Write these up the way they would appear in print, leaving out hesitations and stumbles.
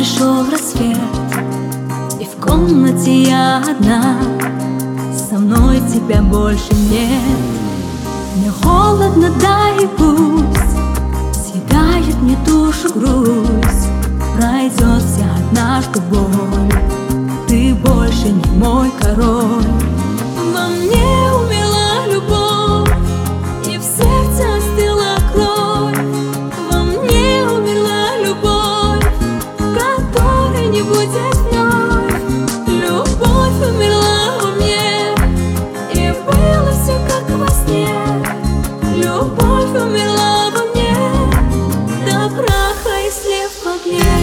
пришел рассвет, и в комнате я одна. Со мной тебя больше нет. Мне холодно, да и пусть съедает мне душу грусть. Пройдет вся однажды боль, ты больше не мой король. Во мне умерла любовь, и в сердце остыла кровь. Во мне умерла любовь, которой не будет вновь. Любовь умерла во мне, и было все как во сне. Любовь умерла во мне, до праха и слев в огне.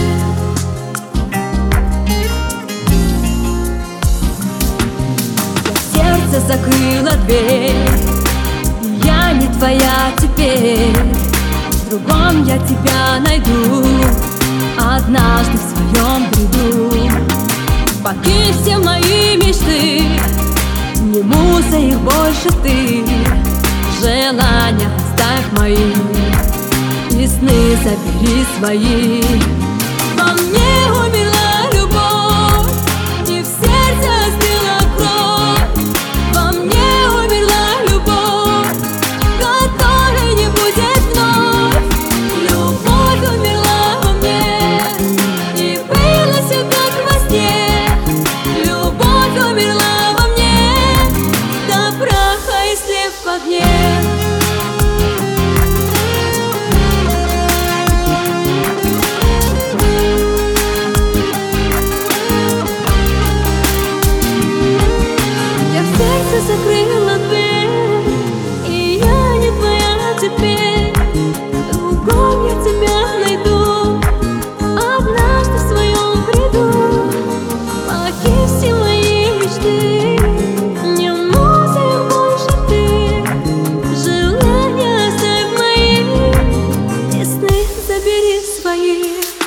Закрыла дверь, я не твоя теперь. В другом я тебя найду однажды в своем бреду. Покинь все мои мечты, не муза их больше ты. Желания оставь мои, и сны забери свои. Во мне умерла любовь, и в сердце остыла кровь. Во мне умерла любовь, которой не будет вновь. Любовь умерла во мне, и было все как во сне. Любовь умерла во мне, до праха и слев в огне. Закрыла дверь, и я не твоя теперь. В другом я тебя найду однажды в своем бреду. Покинь все мои мечты, не муза их больше ты. Желания оставь мои, и сны забери свои.